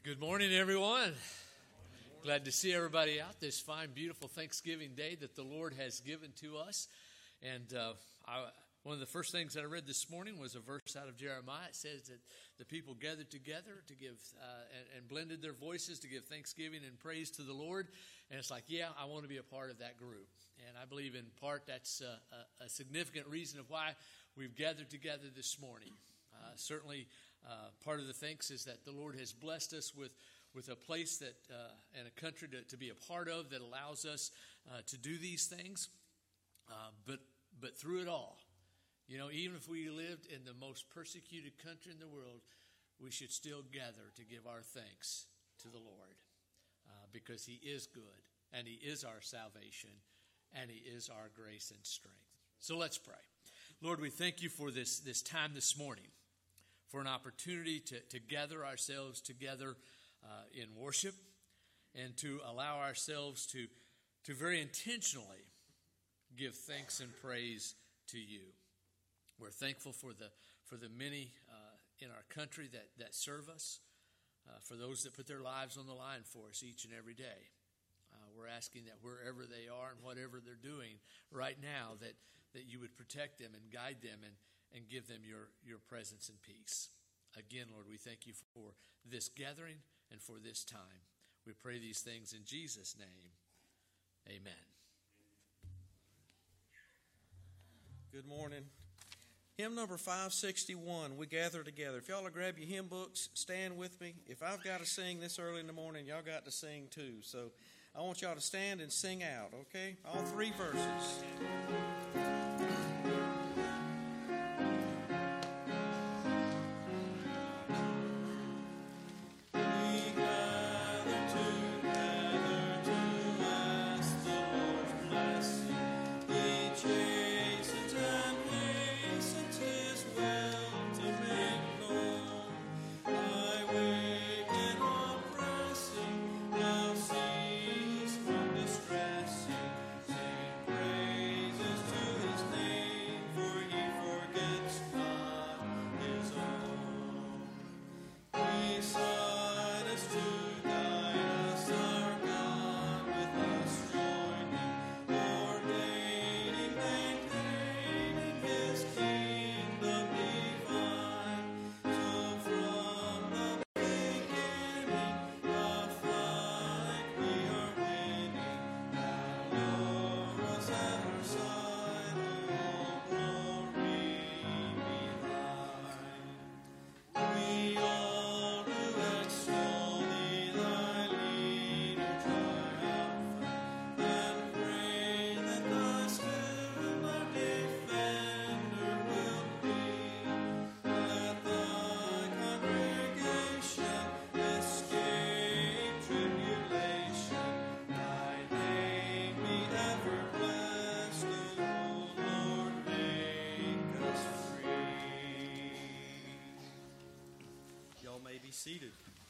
Good morning, everyone. Glad to see everybody out this fine, beautiful Thanksgiving day that the Lord has given to us. And one of the first things that I read this morning was a verse out of Jeremiah. It says that the people gathered together to give and blended their voices to give thanksgiving and praise to the Lord. And it's like, yeah, I want to be a part of that group. And I believe in part that's a significant reason of why we've gathered together this morning. Certainly, part of the thanks is that the Lord has blessed us with a place that and a country to be a part of that allows us to do these things. But through it all, you know, even if we lived in the most persecuted country in the world, we should still gather to give our thanks to the Lord because He is good and He is our salvation and He is our grace and strength. So let's pray. Lord, we thank You for this time this morning, for an opportunity to gather ourselves together in worship and to allow ourselves to very intentionally give thanks and praise to You. We're thankful for the many in our country that serve us, for those that put their lives on the line for us each and every day. We're asking that wherever they are and whatever they're doing right now, that You would protect them and guide them and give them your presence and peace. Again, Lord, we thank You for this gathering and for this time. We pray these things in Jesus' name. Amen. Good morning. Hymn number 561, We Gather Together. If y'all will grab your hymn books, stand with me. If I've got to sing this early in the morning, y'all got to sing too. So I want y'all to stand and sing out, okay? All three verses. Seated.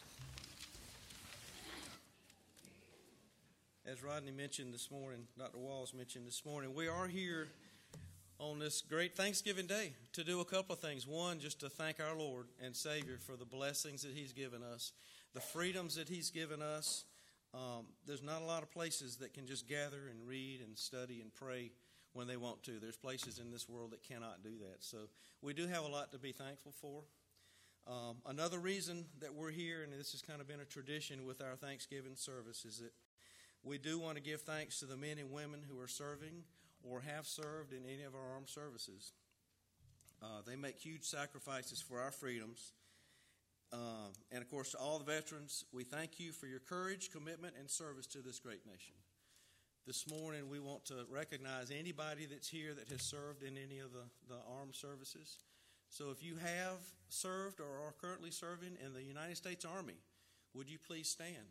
As Rodney mentioned this morning, Dr. Walls mentioned this morning, we are here on this great Thanksgiving Day to do a couple of things. One, just to thank our Lord and Savior for the blessings that He's given us, the freedoms that He's given us. There's not a lot of places that can just gather and read and study and pray when they want to. There's places in this world that cannot do that. So we do have a lot to be thankful for. Another reason that we're here, and this has kind of been a tradition with our Thanksgiving service, is that we do want to give thanks to the men and women who are serving or have served in any of our armed services. They make huge sacrifices for our freedoms. And, of course, to all the veterans, we thank you for your courage, commitment, and service to this great nation. This morning, we want to recognize anybody that's here that has served in any of the armed services. So if you have served or are currently serving in the United States Army, would you please stand?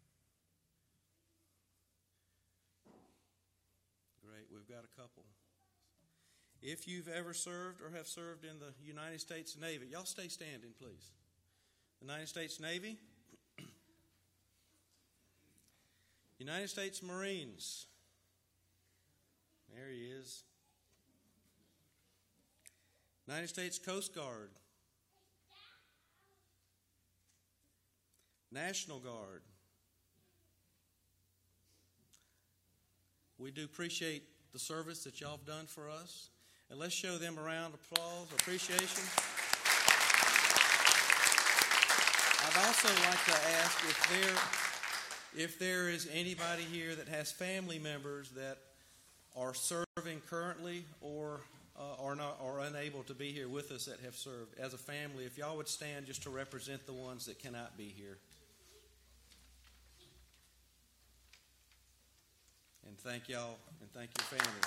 Great, we've got a couple. If you've ever served or have served in the United States Navy, y'all stay standing, please. The United States Navy, United States Marines. There he is. United States Coast Guard. National Guard. We do appreciate the service that y'all have done for us. And let's show them a round of applause, appreciation. I'd also like to ask if there is anybody here that has family members that are serving currently or are unable to be here with us that have served. As a family, if y'all would stand just to represent the ones that cannot be here. And thank y'all, and thank your family.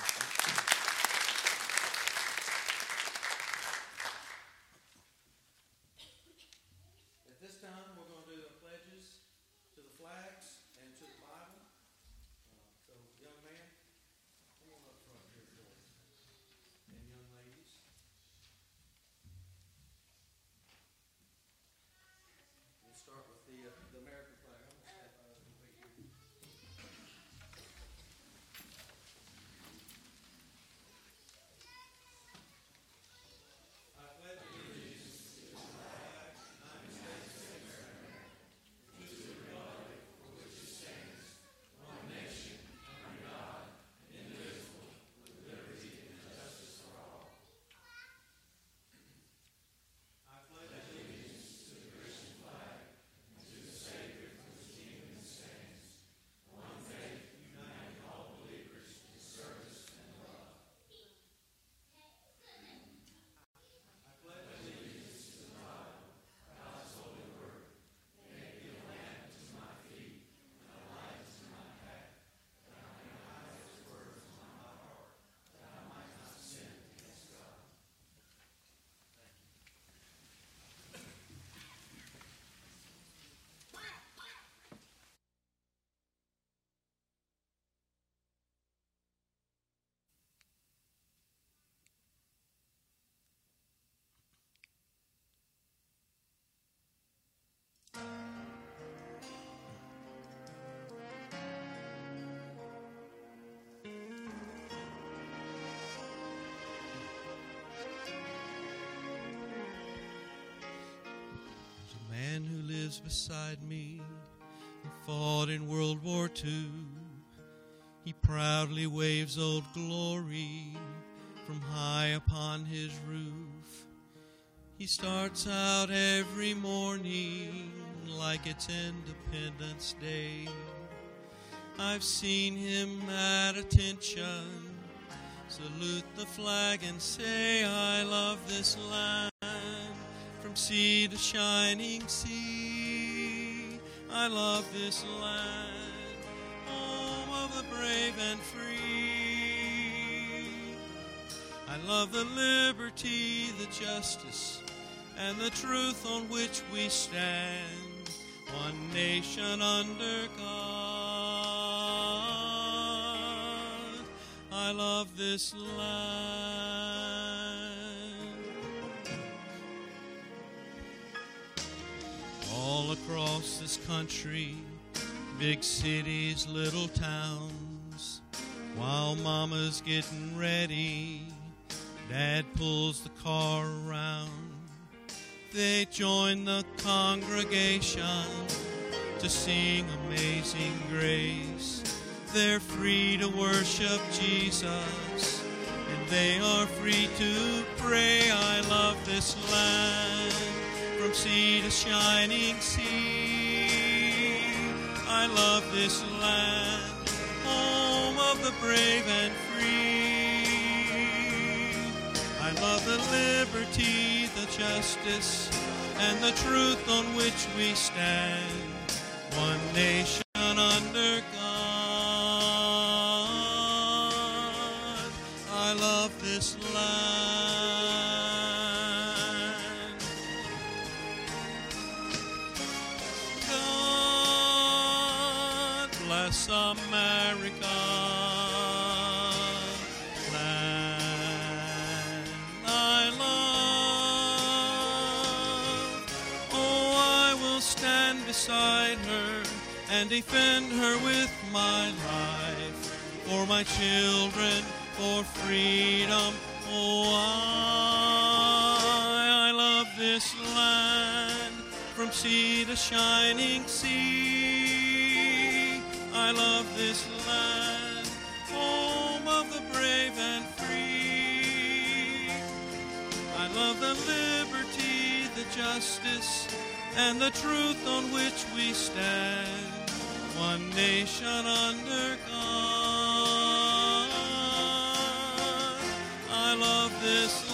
At this time, we're going to do the pledges to the flags and to the Bible. So, young man, come on up front here for us. And young ladies. We'll start with the American flag. I'm going to step out of the way here. Man who lives beside me, who fought in World War II. He proudly waves Old Glory from high upon his roof. He starts out every morning like it's Independence Day. I've seen him at attention salute the flag and say, I love this land. From sea to shining sea, I love this land, home of the brave and free. I love the liberty, the justice, and the truth on which we stand, one nation under God. I love this land. All across this country, big cities, little towns, while mama's getting ready, dad pulls the car around. They join the congregation to sing Amazing Grace. They're free to worship Jesus, and they are free to pray. I love this land. From sea to shining sea, I love this land, home of the brave and free. I love the liberty, the justice, and the truth on which we stand, one nation under God. I love this land. America, land I love. Oh, I will stand beside her and defend her with my life, for my children, for freedom. Oh, I love this land, from sea to shining sea. I love this land, home of the brave and free. I love the liberty, the justice, and the truth on which we stand. One nation under God. I love this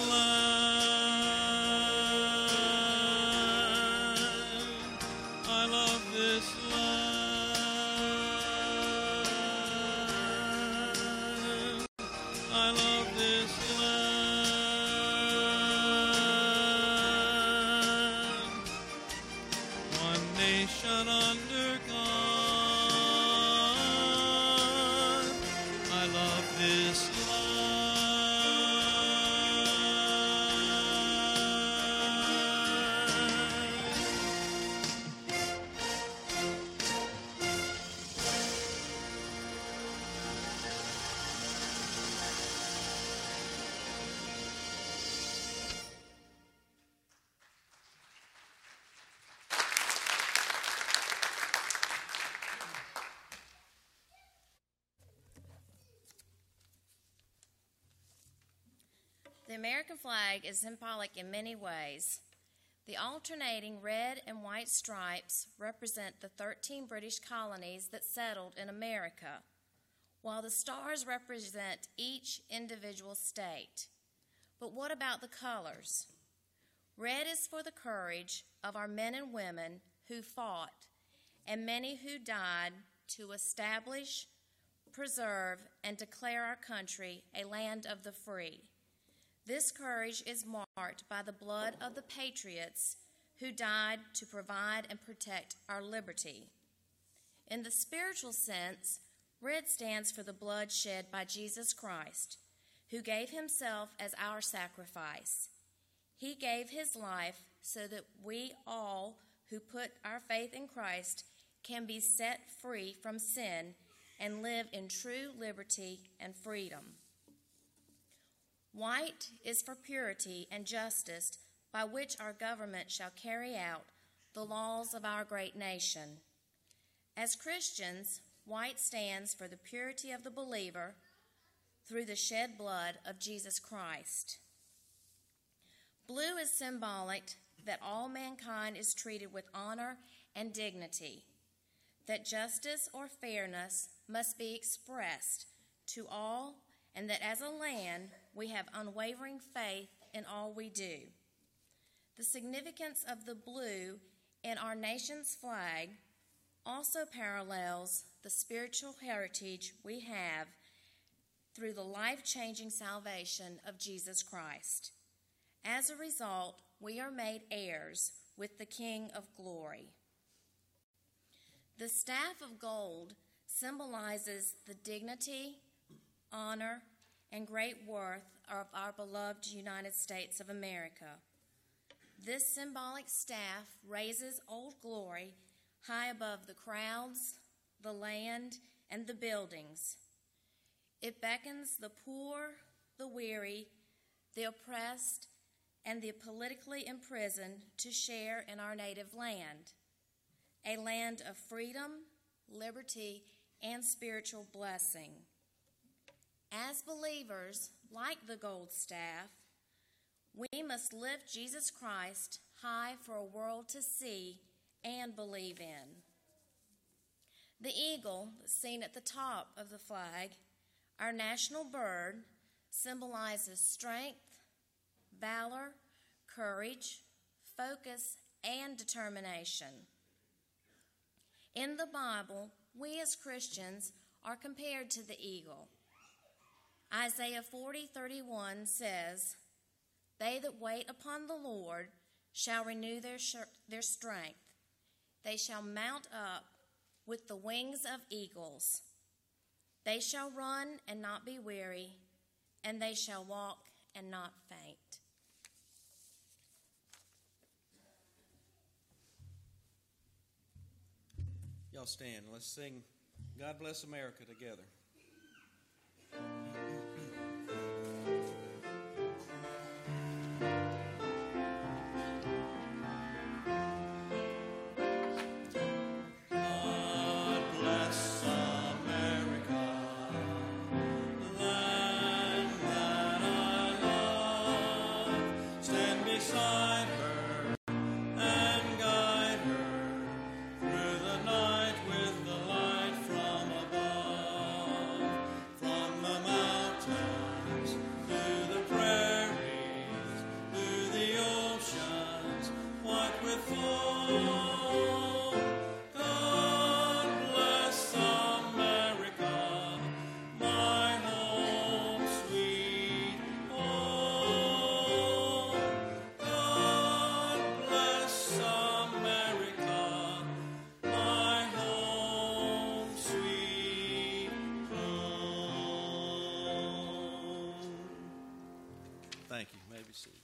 land. I love this land. I love this land. One nation under God. I love this land. The American flag is symbolic in many ways. The alternating red and white stripes represent the 13 British colonies that settled in America, while the stars represent each individual state. But what about the colors? Red is for the courage of our men and women who fought, and many who died to establish, preserve, and declare our country a land of the free. This courage is marked by the blood of the patriots who died to provide and protect our liberty. In the spiritual sense, red stands for the blood shed by Jesus Christ, who gave himself as our sacrifice. He gave his life so that we all who put our faith in Christ can be set free from sin and live in true liberty and freedom. White is for purity and justice, by which our government shall carry out the laws of our great nation. As Christians, white stands for the purity of the believer through the shed blood of Jesus Christ. Blue is symbolic that all mankind is treated with honor and dignity, that justice or fairness must be expressed to all, and that as a land, we have unwavering faith in all we do. The significance of the blue in our nation's flag also parallels the spiritual heritage we have through the life-changing salvation of Jesus Christ. As a result, we are made heirs with the King of Glory. The staff of gold symbolizes the dignity, honor, and great worth of our beloved United States of America. This symbolic staff raises Old Glory high above the crowds, the land, and the buildings. It beckons the poor, the weary, the oppressed, and the politically imprisoned to share in our native land, a land of freedom, liberty, and spiritual blessing. As believers, like the gold staff, we must lift Jesus Christ high for a world to see and believe in. The eagle, seen at the top of the flag, our national bird, symbolizes strength, valor, courage, focus, and determination. In the Bible, we as Christians are compared to the eagle. Isaiah 40:31 says, "They that wait upon the Lord shall renew their strength. They shall mount up with the wings of eagles. They shall run and not be weary, and they shall walk and not faint." Y'all stand. Let's sing God Bless America together. beside her and guide her through the night with the light from above, from the mountains, through the prairies, through the oceans, white with foam. Thank you. You may be seated.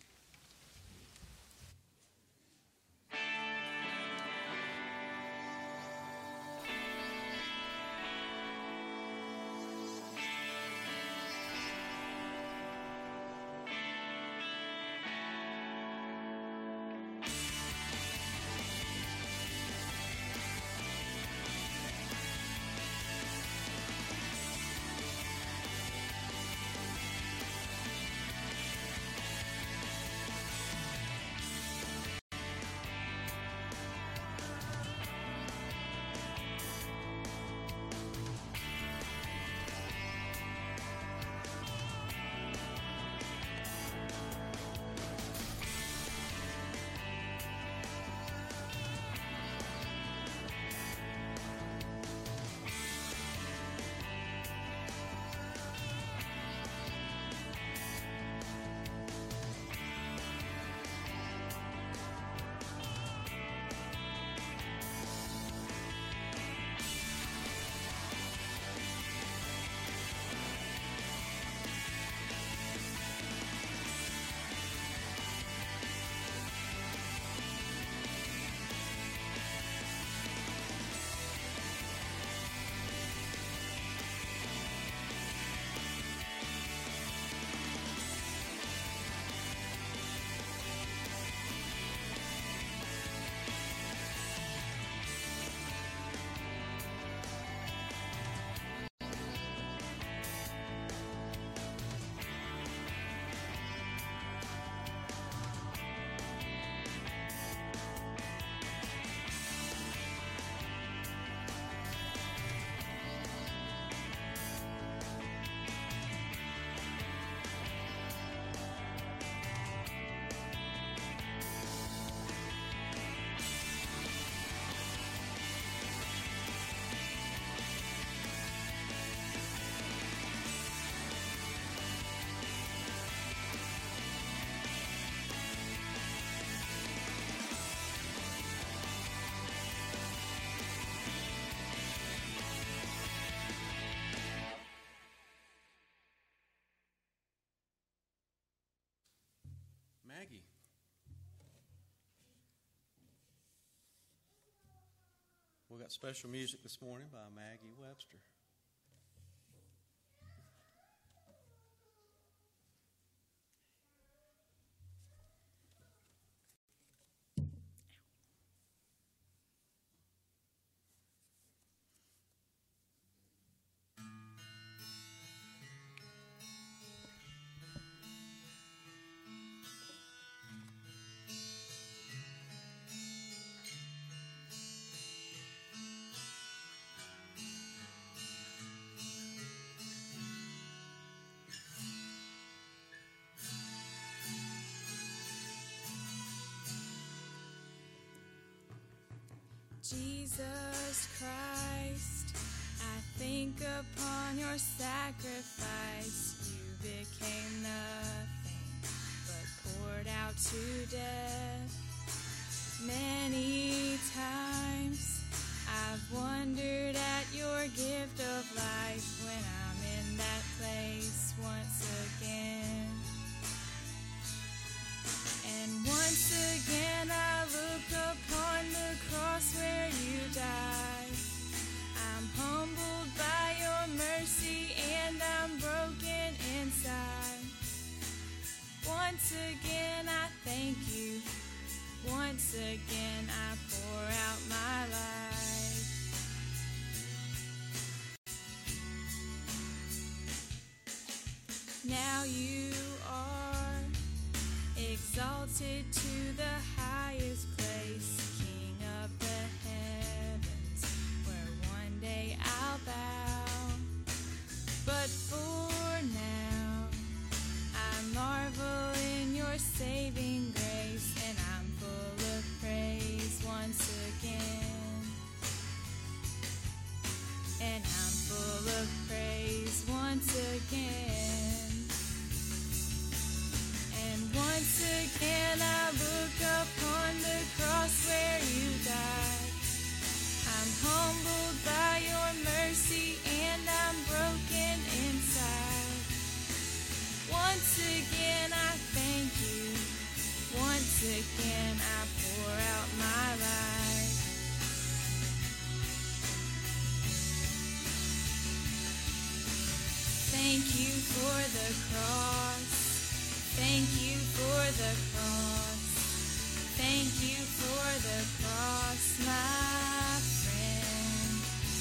Maggie. We got special music this morning by Maggie Webster. Jesus Christ, I think upon your sacrifice. You became nothing but poured out to death. Many times I've wondered at your gift of life when I'm in that place once again. And once again I look upon the cross where you died. I'm humbled by your mercy and I'm broken inside. Once again I thank you. Once again I pour out my life. Now you are exactly exalted to the highest place, King of the heavens, where one day I'll bow. But for now, I marvel in your saving grace, and I'm full of praise once again. And I'm full of praise once again. And once again I look upon the cross where you died. I'm humbled by your mercy and I'm broken inside. Once again I thank you. Once again I pour out my life. Thank you for the cross. Thank you for the cross. Thank you for the cross, my friend.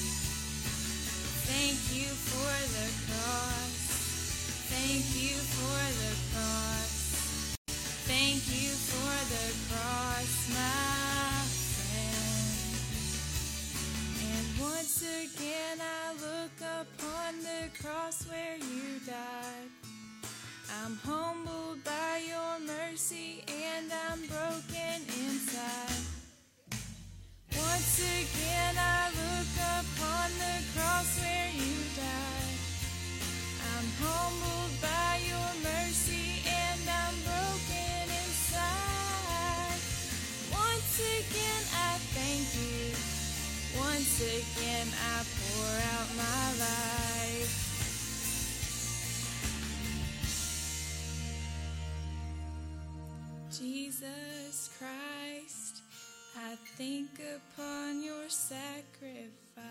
Thank you for the cross. Thank you for the cross. Thank you for the cross, my friend. And once again I look upon the cross where you died. I'm humbled by your mercy and I'm broken inside. Once again I look upon the cross where you died. I'm humbled by your mercy and I'm broken inside. Once again I thank you. Once again I pour out my life. Jesus Christ, I think upon your sacrifice.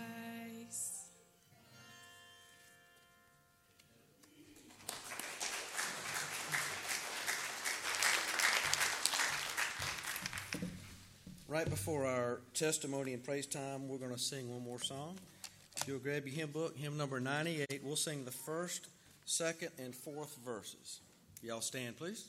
Right before our testimony and praise time, we're going to sing one more song. If you'll grab your hymn book, hymn number 98. We'll sing the first, second, and fourth verses. Y'all stand, please.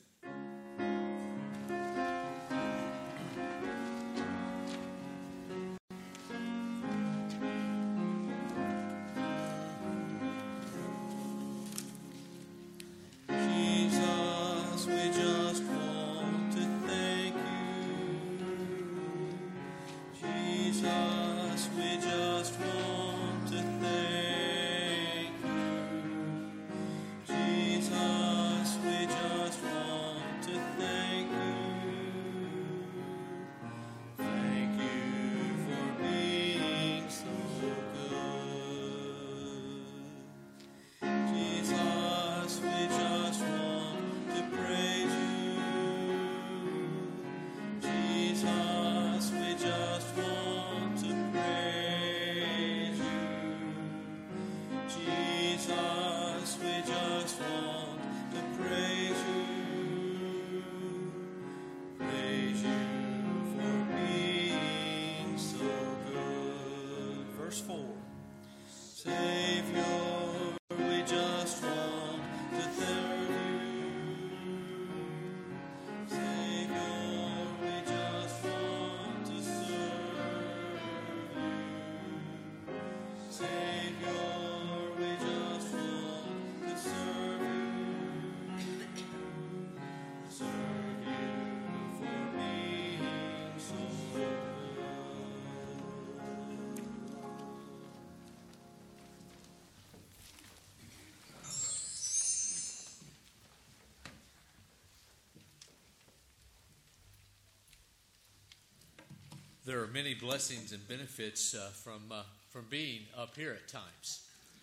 There are many blessings and benefits from being up here at times.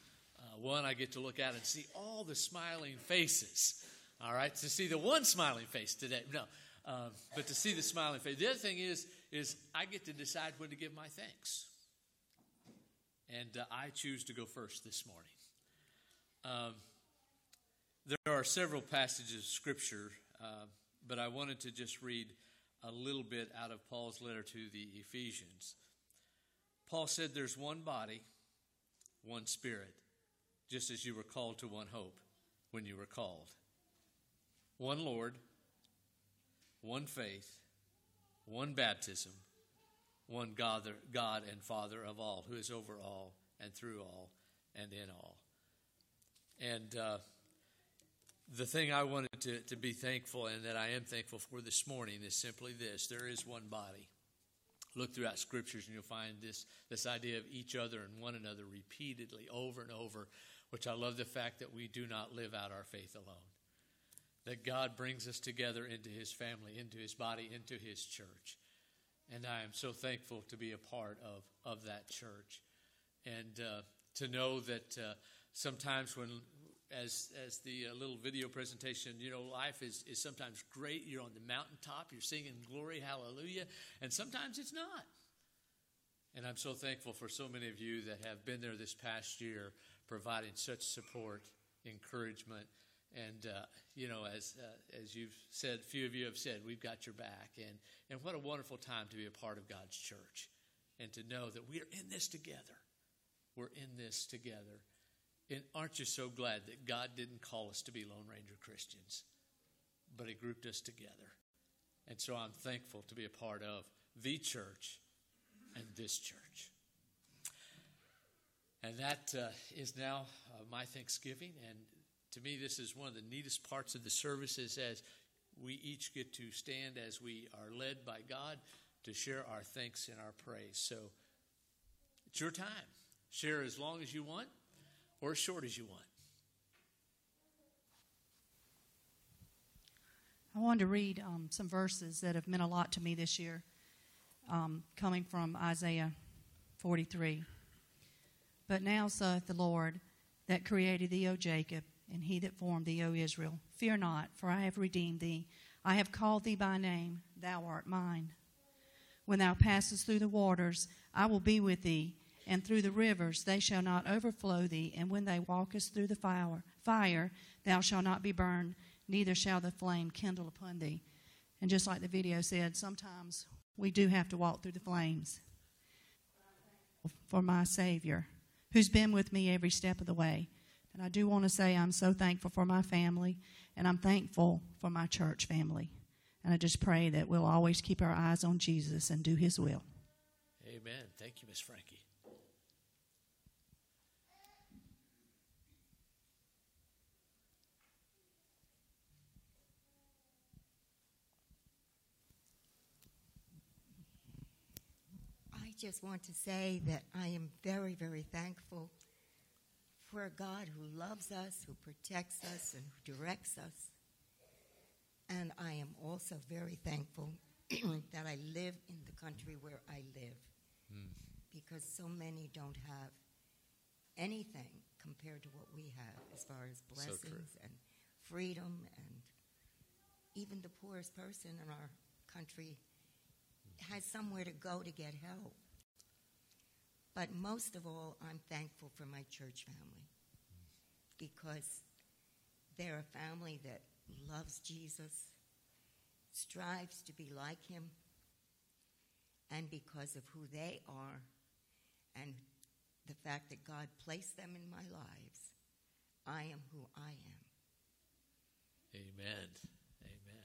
One, I get to look out and see all the smiling faces. All right, to see the one smiling face today. No, but to see the smiling face. The other thing is I get to decide when to give my thanks. And I choose to go first this morning. There are several passages of Scripture, but I wanted to just read a little bit out of Paul's letter to the Ephesians. Paul said there's one body, one spirit, just as you were called to one hope when you were called. One Lord, one faith, one baptism, one God and Father of all, who is over all and through all and in all. And the thing I wanted to be thankful and that I am thankful for this morning is simply this: there is one body. Look throughout scriptures and you'll find this idea of each other and one another repeatedly over and over, which I love the fact that we do not live out our faith alone. That God brings us together into his family, into his body, into his church. And I am so thankful to be a part of that church. And to know that sometimes when, as the little video presentation, life is sometimes great. You're on the mountaintop, you're singing glory, hallelujah, and sometimes it's not. And I'm so thankful for so many of you that have been there this past year, providing such support, encouragement, and as you've said, a few of you have said, we've got your back. And what a wonderful time to be a part of God's church and to know that we are in this together. We're in this together. And aren't you so glad that God didn't call us to be Lone Ranger Christians, but he grouped us together? And so I'm thankful to be a part of the church and this church. And that is now my Thanksgiving. And to me, this is one of the neatest parts of the services, as we each get to stand as we are led by God to share our thanks and our praise. So it's your time. Share as long as you want or as short as you want. I wanted to read some verses that have meant a lot to me this year, coming from Isaiah 43. But now saith the Lord that created thee, O Jacob, and he that formed thee, O Israel, fear not, for I have redeemed thee. I have called thee by name, thou art mine. When thou passest through the waters, I will be with thee, and through the rivers they shall not overflow thee. And when thou walkest through the fire, thou shalt not be burned, neither shall the flame kindle upon thee. And just like the video said, sometimes we do have to walk through the flames. For my Savior, who's been with me every step of the way. And I do want to say I'm so thankful for my family, and I'm thankful for my church family. And I just pray that we'll always keep our eyes on Jesus and do his will. Amen. Thank you, Miss Frankie. I just want to say that I am very, very thankful for a God who loves us, who protects us, and who directs us. And I am also very thankful that I live in the country where I live, because so many don't have anything compared to what we have as far as blessings and freedom, and even the poorest person in our country has somewhere to go to get help. But most of all, I'm thankful for my church family, because they're a family that loves Jesus, strives to be like him, and because of who they are and the fact that God placed them in my lives, I am who I am. Amen. Amen.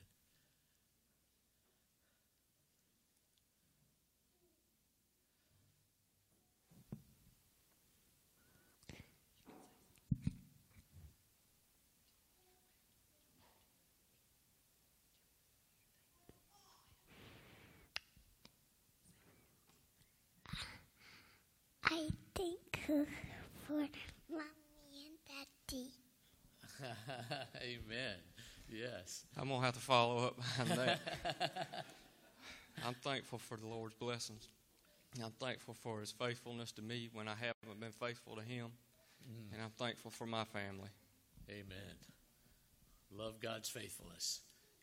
I thank her for Mommy and Daddy. Amen. Yes. I'm going to have to follow up on that. I'm thankful for the Lord's blessings. I'm thankful for his faithfulness to me when I haven't been faithful to him. And I'm thankful for my family. Amen. Love God's faithfulness.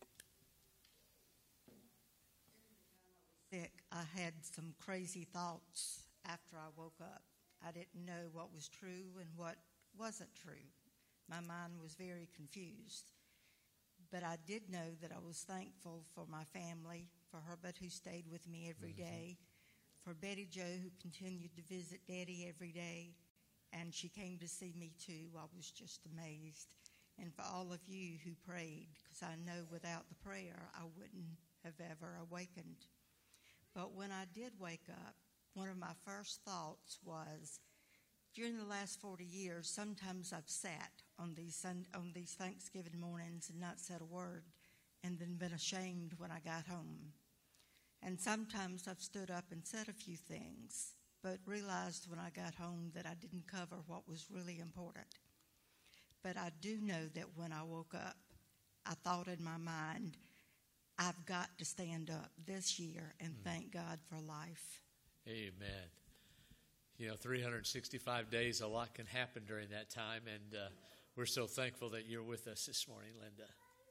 Sick, I had some crazy thoughts after I woke up. I didn't know what was true and what wasn't true. My mind was very confused. But I did know that I was thankful for my family, for Herbert, who stayed with me every day, for Betty Jo, who continued to visit Daddy every day, and she came to see me too. I was just amazed. And for all of you who prayed, because I know without the prayer I wouldn't have ever awakened. But when I did wake up, one of my first thoughts was, during the last 40 years, sometimes I've sat on these Thanksgiving mornings and not said a word, and then been ashamed when I got home. And sometimes I've stood up and said a few things, but realized when I got home that I didn't cover what was really important. But I do know that when I woke up, I thought in my mind, I've got to stand up this year and thank God for life. Amen. 365 days, a lot can happen during that time, and we're so thankful that you're with us this morning, Linda.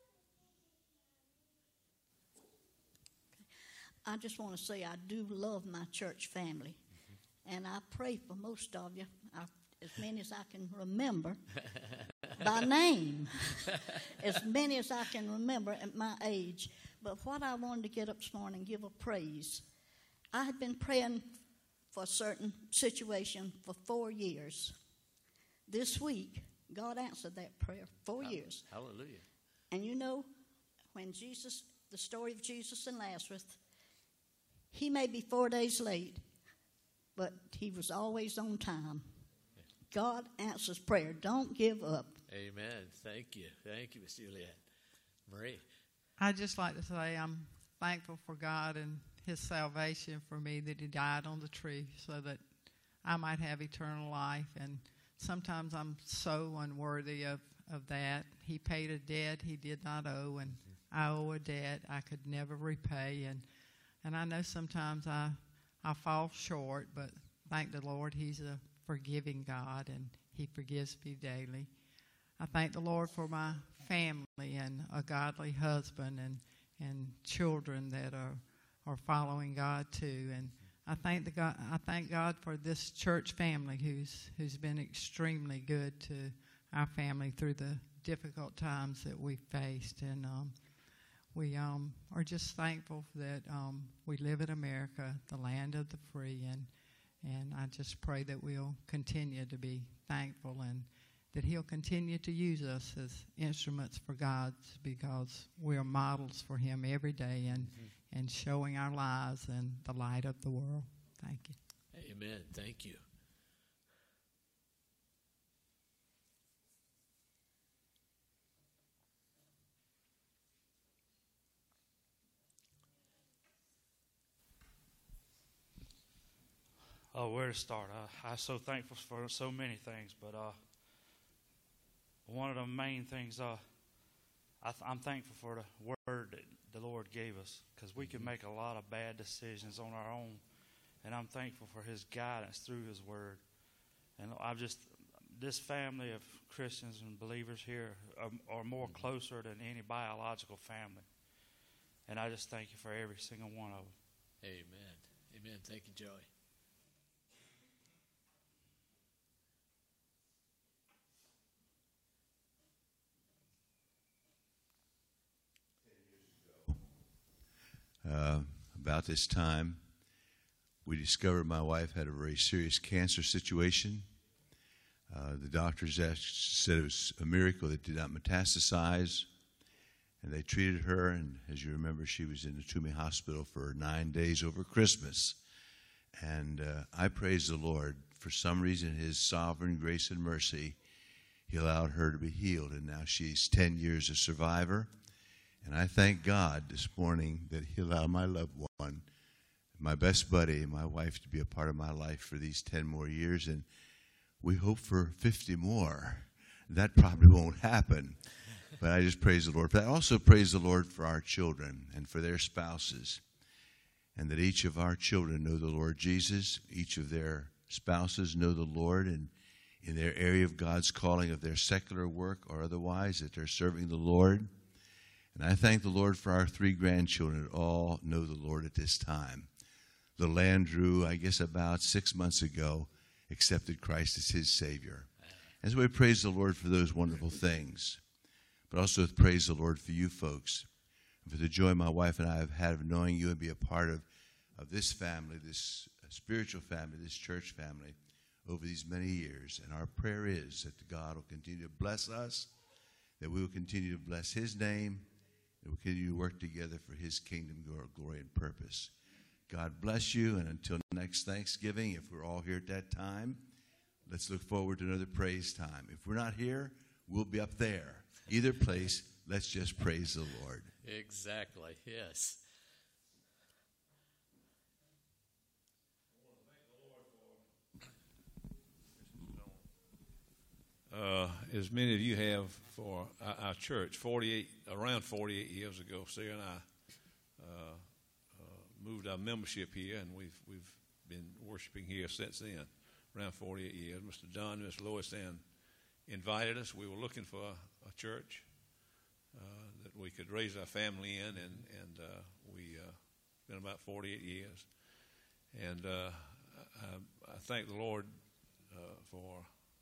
I just want to say I do love my church family, and I pray for most of you, as many as I can remember, by name, as many as I can remember at my age. But what I wanted to get up this morning and give a praise, I had been praying for a certain situation for 4 years. This week, God answered that prayer, 4 years. Hallelujah. And when the story of Jesus and Lazarus, he may be 4 days late, but he was always on time. God answers prayer. Don't give up. Amen. Thank you. Thank you, Miss Juliet. Marie. I'd just like to say I'm thankful for God and his salvation for me, that he died on the tree so that I might have eternal life. And sometimes I'm so unworthy of that. He paid a debt he did not owe, and I owe a debt I could never repay. And I know sometimes I fall short, but thank the Lord, he's a forgiving God, and he forgives me daily. I thank the Lord for my family and a godly husband and children that are following God too. And I thank God for this church family who's been extremely good to our family through the difficult times that we faced. And we are just thankful that we live in America, the land of the free, and I just pray that we'll continue to be thankful and that he'll continue to use us as instruments for God, because we are models for him every day and showing our lives and the light of the world. Thank you. Amen. Thank you. Oh, where to start? I'm so thankful for so many things, but one of the main things, I'm thankful for the word that the Lord gave us, because we can make a lot of bad decisions on our own, and I'm thankful for his guidance through his word. And this family of Christians and believers here are more closer than any biological family, and I just thank you for every single one of them. Amen. Amen. Thank you, Joey. About this time, we discovered my wife had a very serious cancer situation. The doctors said it was a miracle that did not metastasize, and they treated her, and as you remember, she was in the Toomey Hospital for 9 days over Christmas. And I praise the Lord. For some reason, his sovereign grace and mercy, he allowed her to be healed, and now she's 10 years a survivor. And I thank God this morning that he allowed my loved one, my best buddy, my wife, to be a part of my life for these 10 more years. And we hope for 50 more. That probably won't happen. But I just praise the Lord for that. I also praise the Lord for our children and for their spouses. And that each of our children know the Lord Jesus. Each of their spouses know the Lord. And in their area of God's calling, of their secular work or otherwise, that they're serving the Lord. And I thank the Lord for our 3 grandchildren that all know the Lord at this time. Little Andrew, I guess about 6 months ago, accepted Christ as his Savior. And so we praise the Lord for those wonderful things. But also praise the Lord for you folks, and for the joy my wife and I have had of knowing you and be a part of this family, this spiritual family, this church family, over these many years. And our prayer is that God will continue to bless us, that we will continue to bless his name, and we continue to work together for his kingdom, glory, and purpose. God bless you, and until next Thanksgiving, if we're all here at that time, let's look forward to another praise time. If we're not here, we'll be up there. Either place, let's just praise the Lord. Exactly, yes. As many of you have for our church, around 48 years ago, Sarah and I moved our membership here, and we've been worshiping here since then, around 48 years. Mr. Don and Miss Lois Ann invited us. We were looking for a church that we could raise our family in, and we been about 48 years. And I thank the Lord for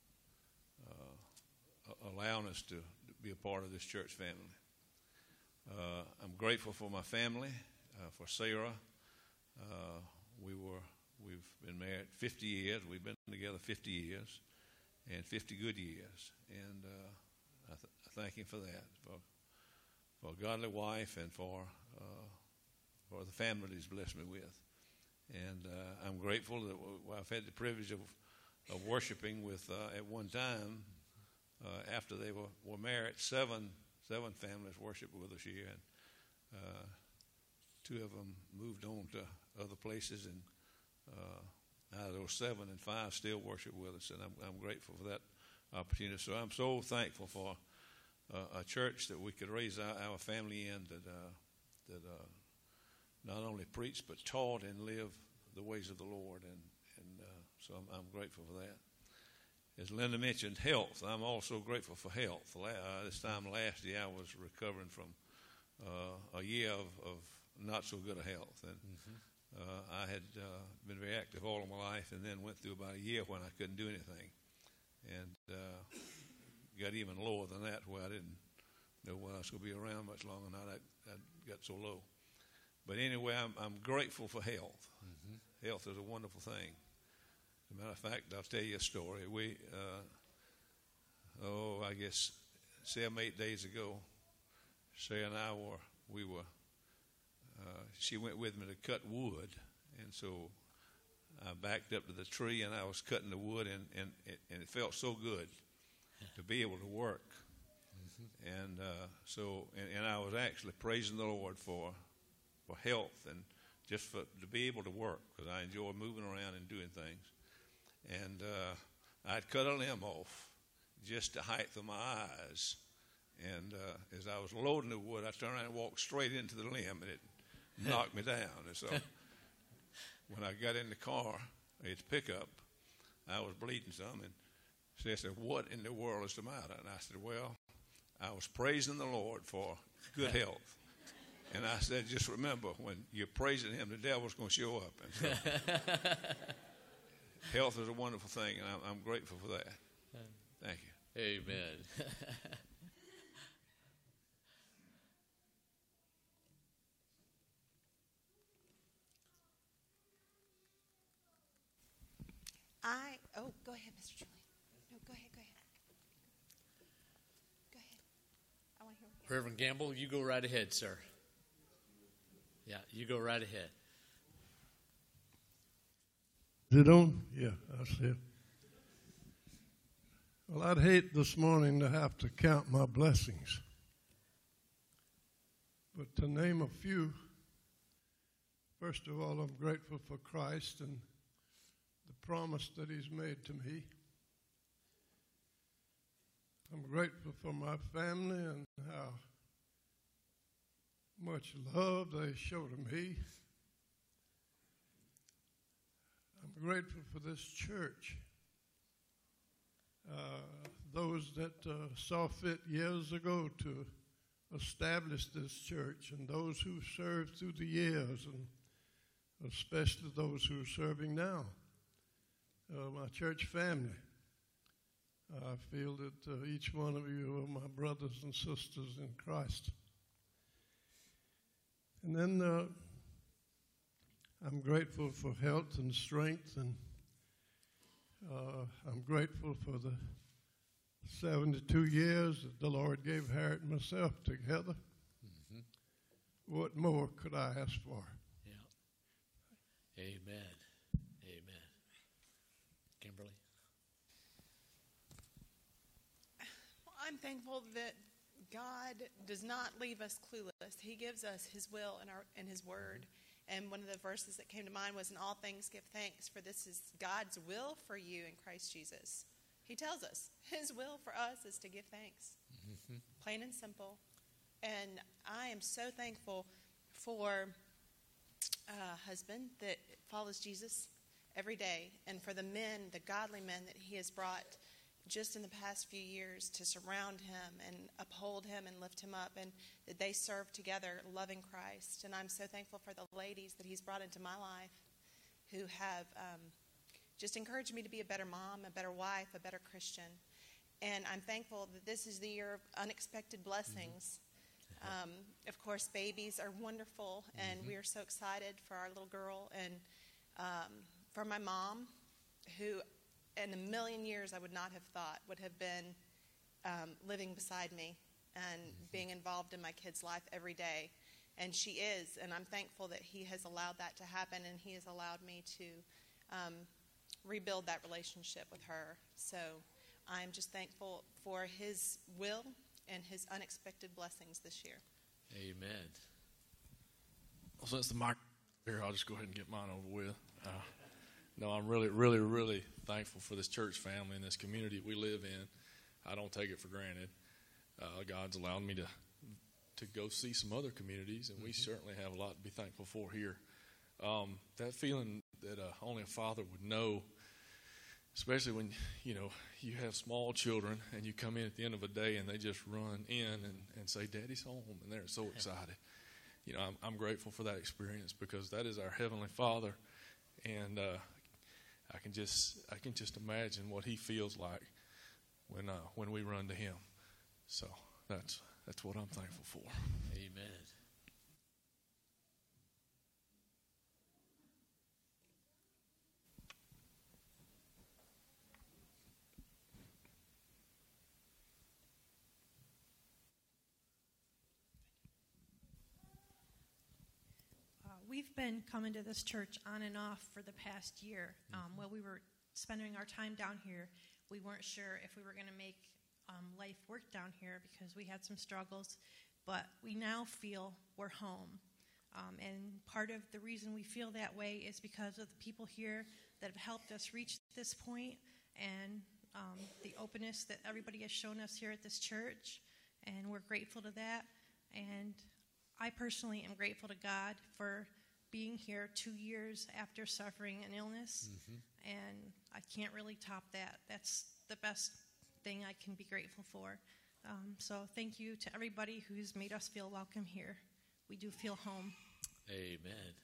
allowing us to be a part of this church family. I'm grateful for my family, for Sarah. We've been married 50 years. We've been together 50 years, and 50 good years. And I thank him for that, for a godly wife, and for the family that he's blessed me with. And I'm grateful that I've had the privilege of worshiping with, at one time, after they were married, seven families worshiped with us here, and two of them moved on to other places, and out of those 7 and 5 still worship with us, and I'm grateful for that opportunity. So I'm so thankful for a church that we could raise our family in, that not only preached but taught and lived the ways of the Lord, and so I'm grateful for that. As Linda mentioned, health. I'm also grateful for health. This time last year, I was recovering from a year of not so good a health, and I had been very active all of my life, and then went through about a year when I couldn't do anything, and got even lower than that, where I didn't know whether I was going to be around much longer or not. I got so low. But anyway, I'm grateful for health. Health is a wonderful thing. As a matter of fact, I'll tell you a story. We, I guess 7, 8 days ago, Sarah and I she went with me to cut wood, and so I backed up to the tree, and I was cutting the wood, and it felt so good to be able to work. And so I was actually praising the Lord for health, and just to be able to work, because I enjoy moving around and doing things. And I'd cut a limb off just the height of my eyes. And as I was loading the wood, I turned around and walked straight into the limb, and it knocked me down. And so when I got in the car, its pickup, I was bleeding some. And she said, "What in the world is the matter?" And I said, "Well, I was praising the Lord for good health." And I said, "Just remember, when you're praising him, the devil's going to show up." And so, health is a wonderful thing, and I'm grateful for that. Thank you. Amen. Go ahead, Mr. Julian. No, go ahead. Go ahead. I want to hear. Reverend Gamble, you go right ahead, sir. Yeah, you go right ahead. Is it on? Yeah, I see it. Well, I'd hate this morning to have to count my blessings. But to name a few, first of all, I'm grateful for Christ and the promise that he's made to me. I'm grateful for my family and how much love they show to me. I'm grateful for this church. Those that saw fit years ago to establish this church, and those who served through the years, and especially those who are serving now. My church family. I feel that each one of you are my brothers and sisters in Christ. And then I'm grateful for health and strength, and I'm grateful for the 72 years that the Lord gave Harriet and myself together. what more could I ask for? Yeah. Amen. Amen. Kimberly? Well, I'm thankful that God does not leave us clueless. He gives us His will and His word. And one of the verses that came to mind was, "In all things give thanks, for this is God's will for you in Christ Jesus." He tells us His will for us is to give thanks, plain and simple. And I am so thankful for a husband that follows Jesus every day, and for the men, the godly men that He has brought just in the past few years to surround him and uphold him and lift him up, and that they serve together loving Christ. And I'm so thankful for the ladies that He's brought into my life who have just encouraged me to be a better mom, a better wife, a better Christian. And I'm thankful that this is the year of unexpected blessings. Of course, babies are wonderful, and we are so excited for our little girl, and for my mom, who in a million years I would not have thought would have been living beside me and being involved in my kid's life every day. And she is, and I'm thankful that He has allowed that to happen, and He has allowed me to rebuild that relationship with her. So I'm just thankful for His will and His unexpected blessings this year. Amen. Well, since the mic here, I'll just go ahead and get mine over with. No, I'm really, really, really thankful for this church family and this community we live in. I don't take it for granted. God's allowed me to go see some other communities, and we certainly have a lot to be thankful for here. That feeling that only a father would know, especially when you have small children and you come in at the end of a day and they just run in and say, "Daddy's home," and they're so excited. I'm grateful for that experience, because that is our Heavenly Father, and I can just imagine what He feels like when we run to Him. So that's what I'm thankful for. Amen. We've been coming to this church on and off for the past year. While we were spending our time down here, we weren't sure if we were going to make life work down here, because we had some struggles. But we now feel we're home. And part of the reason we feel that way is because of the people here that have helped us reach this point, and the openness that everybody has shown us here at this church. And we're grateful to that. And I personally am grateful to God for being here 2 years after suffering an illness, and I can't really top that. That's the best thing I can be grateful for. So thank you to everybody who's made us feel welcome here. We do feel home. Amen.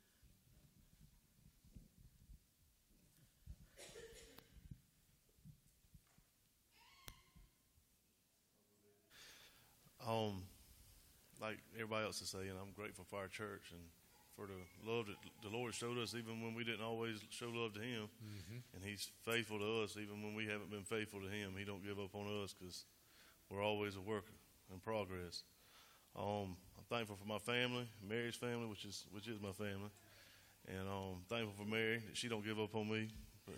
Like everybody else is saying, I'm grateful for our church and for the love that the Lord showed us, even when we didn't always show love to Him. And He's faithful to us, even when we haven't been faithful to Him. He don't give up on us, because we're always a work in progress. I'm thankful for my family, Mary's family, which is my family, and I'm thankful for Mary that she don't give up on me. But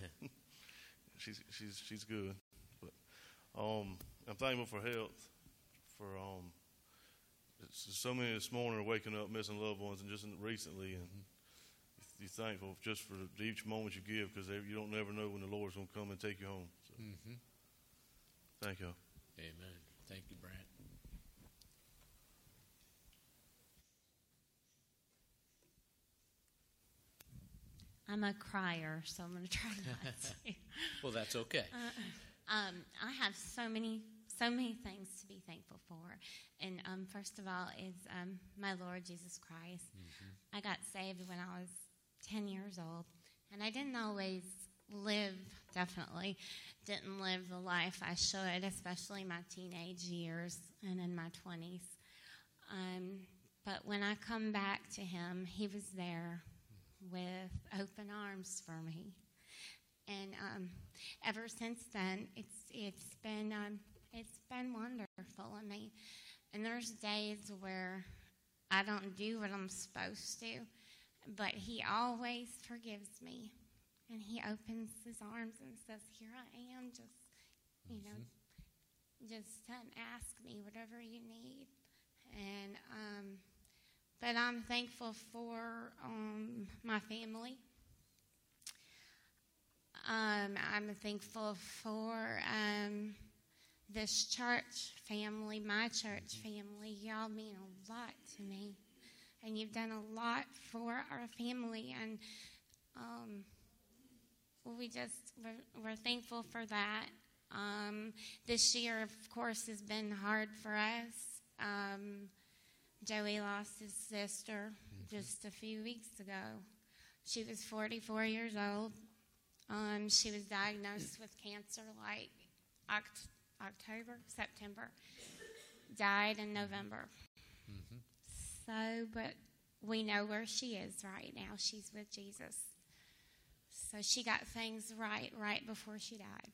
she's good. But I'm thankful for health, for so many this morning are waking up missing loved ones, and just recently, and you're thankful just for each moment you give, because you don't never know when the Lord's going to come and take you home. So, thank you. Amen. Thank you, Brant. I'm a crier, so I'm going to try not to. Well, that's okay. I have so many things to be thankful for. And first of all is my Lord Jesus Christ. I got saved when I was 10 years old, and I didn't always didn't live the life I should, especially my teenage years and in my 20s. But when I come back to Him, He was there with open arms for me. And ever since then, it's been wonderful. I mean, and there's days where I don't do what I'm supposed to. But he always forgives me. And he opens his arms and says, here I am, just, you know, just ask me whatever you need. And, but I'm thankful for my family. I'm thankful for this church family, my church family. Y'all mean a lot to me. And you've done a lot for our family. And we're thankful for that. This year, of course, has been hard for us. Joey lost his sister just a few weeks ago. She was 44 years old. She was diagnosed with cancer like September. Died in November. So, but we know where she is right now. She's with Jesus. So she got things right before she died.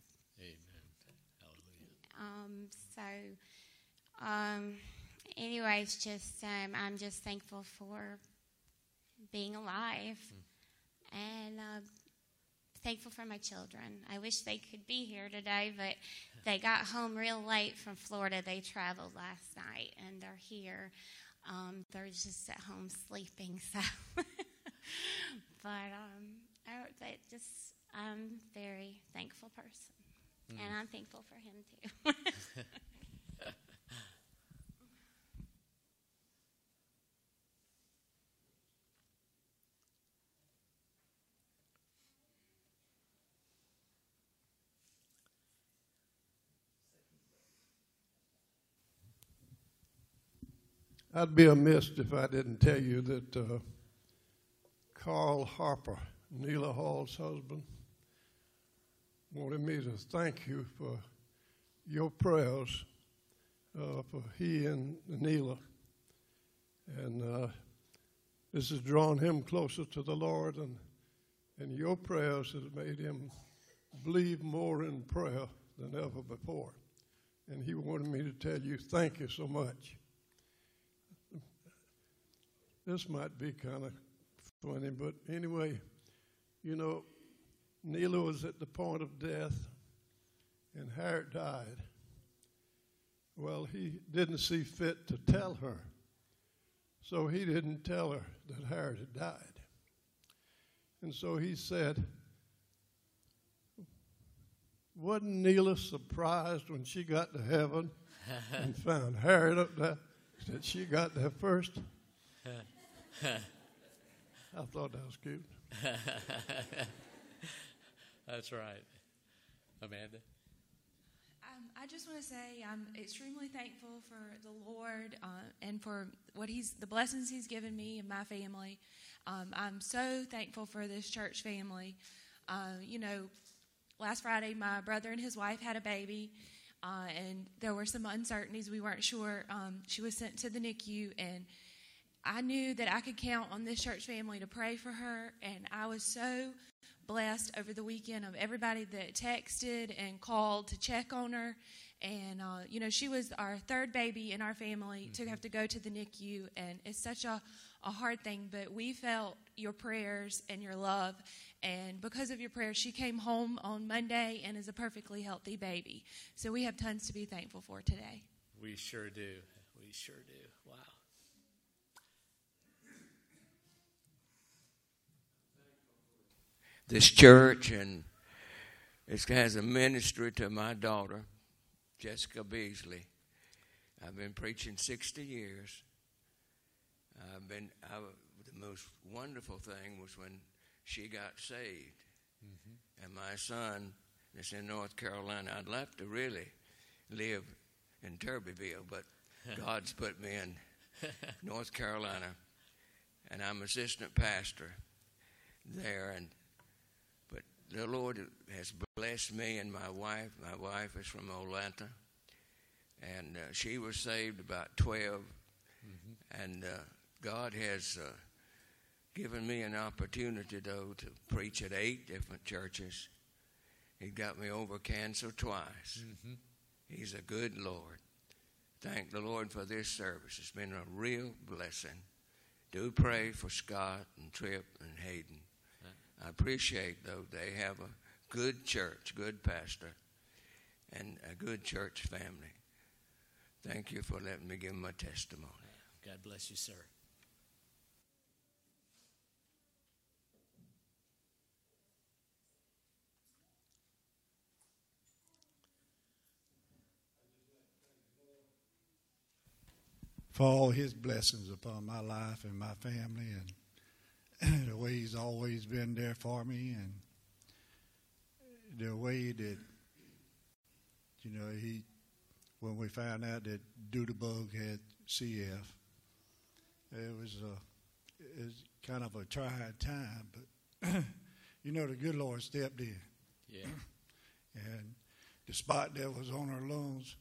Amen. Hallelujah. Anyways, just I'm just thankful for being alive, and thankful for my children. I wish they could be here today, but they got home real late from Florida. They traveled last night, and they're here. They're just at home sleeping. So, but I'm a very thankful person, and I'm thankful for him too. I'd be amiss if I didn't tell you that Carl Harper, Neela Hall's husband, wanted me to thank you for your prayers for he and Neela. And this has drawn him closer to the Lord, and your prayers has made him believe more in prayer than ever before. And he wanted me to tell you thank you so much. This might be kind of funny, but anyway, you know, Neela was at the point of death, and Harriet died. Well, he didn't see fit to tell her, so he didn't tell her that Harriet had died. And so he said, wasn't Neela surprised when she got to heaven and found Harriet up there, that she got there first? I thought that was cute. That's right. Amanda? I just want to say I'm extremely thankful for the Lord and for the blessings He's given me and my family. I'm so thankful for this church family. You know, last Friday my brother and his wife had a baby, and there were some uncertainties. We weren't sure. She was sent to the NICU, and I knew that I could count on this church family to pray for her, and I was so blessed over the weekend of everybody that texted and called to check on her. And, you know, she was our third baby in our family to have to go to the NICU, and it's such a hard thing, but we felt your prayers and your love, and because of your prayers, she came home on Monday and is a perfectly healthy baby. So we have tons to be thankful for today. We sure do. We sure do. Wow. This church, and it has a ministry to my daughter, Jessica Beasley. I've been preaching 60 years. The most wonderful thing was when she got saved. And my son is in North Carolina. I'd love to really live in Turbeville, but God's put me in North Carolina, and I'm assistant pastor there. But the Lord has blessed me and my wife. My wife is from Atlanta, and she was saved about 12. And God has given me an opportunity, though, to preach at 8 different churches. He got me over cancer twice. He's a good Lord. thank the Lord for this service. It's been a real blessing. Do pray for Scott and Tripp and Hayden. I appreciate, though, they have a good church, good pastor, and a good church family. Thank you for letting me give my testimony. God bless you, sir. For all his blessings upon my life and my family, and the way he's always been there for me, and the way that, when we found out that Doodlebug had CF, it was kind of a trying time, but the good Lord stepped in. Yeah. And the spot that was on her lungs,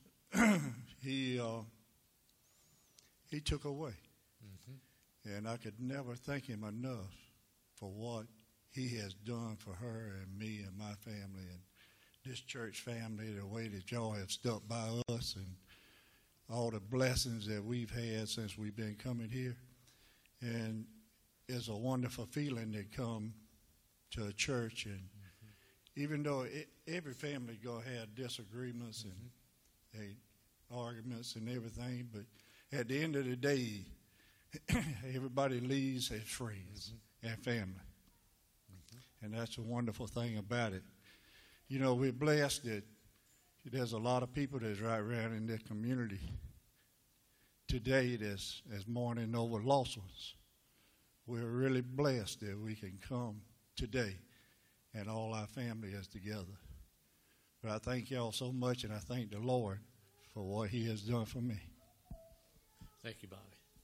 he took away. Mm-hmm. And I could never thank him enough for what he has done for her and me and my family and this church family, the way that y'all have stuck by us and all the blessings that we've had since we've been coming here. And it's a wonderful feeling to come to a church. And even though every family going to have disagreements and arguments and everything, but at the end of the day, everybody leaves as friends and family. And that's a wonderful thing about it. We're blessed that there's a lot of people that's right around in this community today that's mourning over lost ones. We're really blessed that we can come today and all our family is together. But I thank y'all so much, and I thank the Lord for what he has done for me. Thank you, Bobby.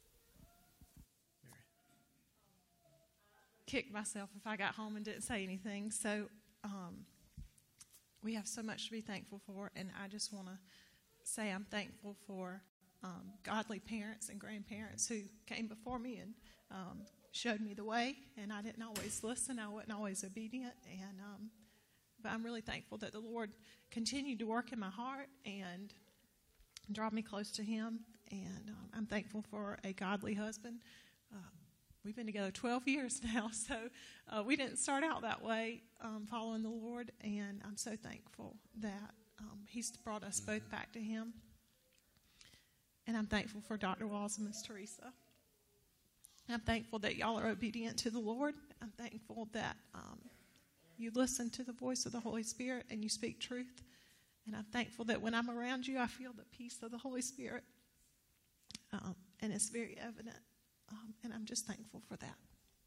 Kick myself if I got home and didn't say anything. So we have so much to be thankful for, and I just want to say I'm thankful for godly parents and grandparents who came before me and showed me the way, and I didn't always listen. I wasn't always obedient, but I'm really thankful that the Lord continued to work in my heart and draw me close to him, and I'm thankful for a godly husband. We've been together 12 years now, so we didn't start out that way following the Lord, and I'm so thankful that he's brought us both back to him. And I'm thankful for Dr. Walls and Miss Teresa. I'm thankful that y'all are obedient to the Lord. I'm thankful that you listen to the voice of the Holy Spirit and you speak truth. And I'm thankful that when I'm around you, I feel the peace of the Holy Spirit. And it's very evident. And I'm just thankful for that.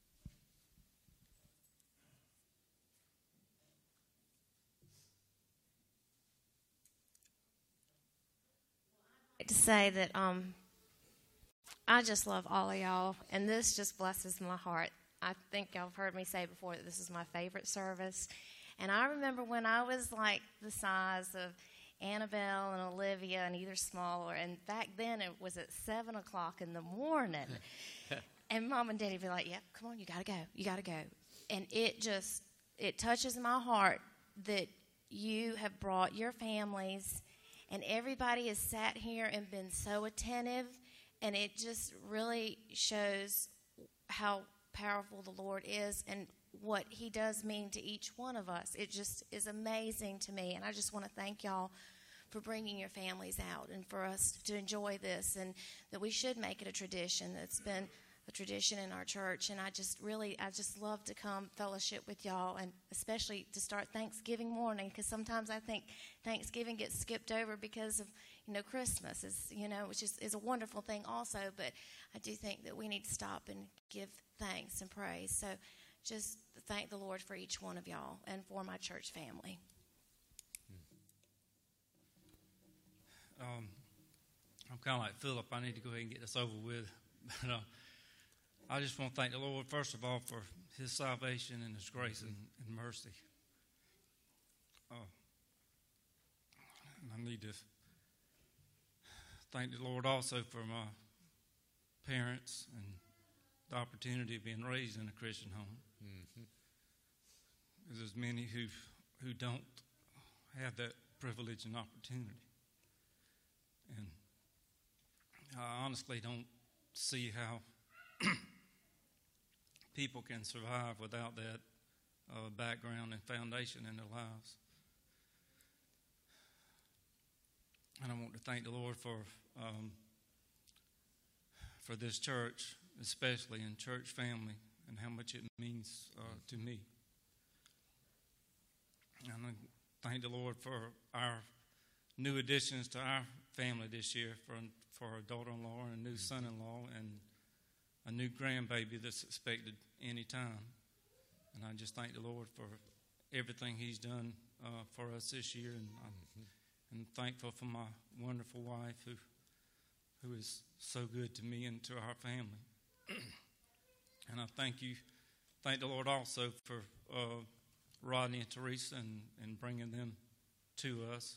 I'd like to say that I just love all of y'all, and this just blesses my heart. I think y'all have heard me say before that this is my favorite service. And I remember when I was like the size of Annabelle and Olivia and either smaller, and back then it was at 7 o'clock in the morning. And Mom and Daddy would be like, yep, come on, you got to go. And it touches my heart that you have brought your families, and everybody has sat here and been so attentive, and it just really shows how powerful the Lord is and what he does mean to each one of us. It just is amazing to me, and I just want to thank y'all for bringing your families out and for us to enjoy this, and that we should make it a tradition. It's been a tradition in our church, and I just love to come fellowship with y'all, and especially to start Thanksgiving morning, because sometimes I think Thanksgiving gets skipped over because of Christmas which is a wonderful thing also, but I do think that we need to stop and give thanks and praise. So just thank the Lord for each one of y'all and for my church family. I'm kind of like Philip. I need to go ahead and get this over with. But I just want to thank the Lord, first of all, for his salvation and his grace and mercy. And I need to thank the Lord also for my parents and the opportunity of being raised in a Christian home. Because there's many who don't have that privilege and opportunity. And I honestly don't see how people can survive without that background and foundation in their lives. And I want to thank the Lord for this church, especially in church family, and how much it means to me. And I thank the Lord for our new additions to our family this year, for a daughter-in-law and a new son-in-law and a new grandbaby that's expected any time. And I just thank the Lord for everything He's done for us this year, and I'm thankful for my wonderful wife who is so good to me and to our family. And I thank the Lord also for Rodney and Teresa and bringing them to us.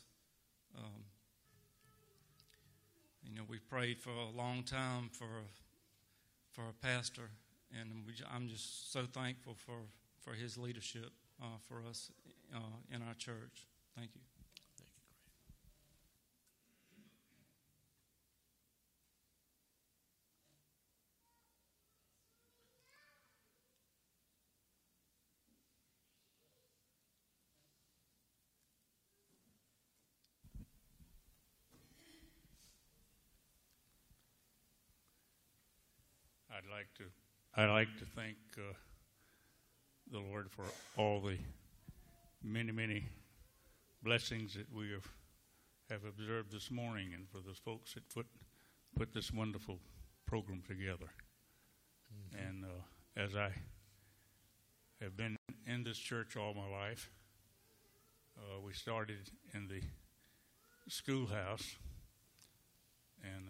We prayed for a long time for a pastor, and I'm just so thankful for his leadership for us in our church. Thank you. I'd like to thank the Lord for all the many blessings that we have observed this morning, and for those folks that put this wonderful program together. Mm-hmm. And as I have been in this church all my life, we started in the schoolhouse, and